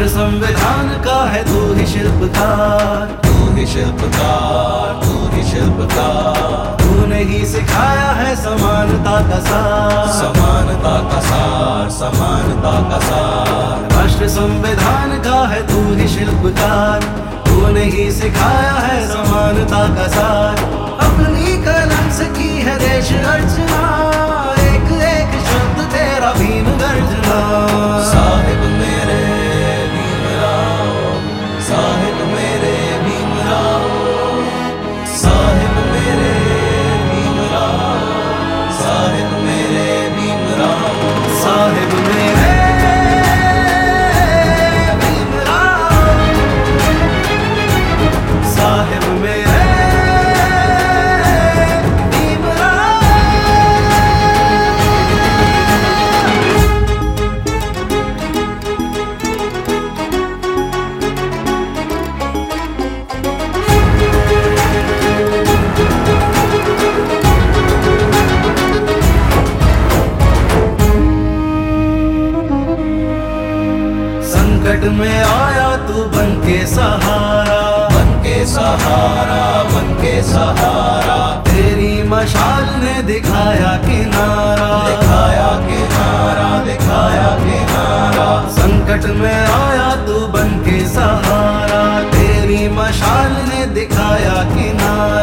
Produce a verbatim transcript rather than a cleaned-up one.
राष्ट्र संविधान का है तू ही शिल्पकार, तू ही शिल्पकार, तू ही शिल्पकार। तूने ही सिखाया है समानता का सार, समानता का सार, समानता का सार। राष्ट्र संविधान का है तू ही शिल्पकार, तूने ही सिखाया है समानता का सार। अपनी कलम से की है देश अर्चना, एक एक शब्द तेरा भीम गर्जना। साहिब मेरे भीमराव, साहिब मेरे भीमराव, साहिब मेरे भीमराव, साहिब मेरे भीमराव, साहिब मेरे भीमराव, साहिब मेरे संकट में आया तू बन के सहारा, बन के सहारा, बन के सहारा। तेरी मशाल ने दिखाया किनारा, दिखाया किनारा, दिखाया किनारा। संकट में आया तू बन के सहारा, तेरी मशाल ने दिखाया किनारा।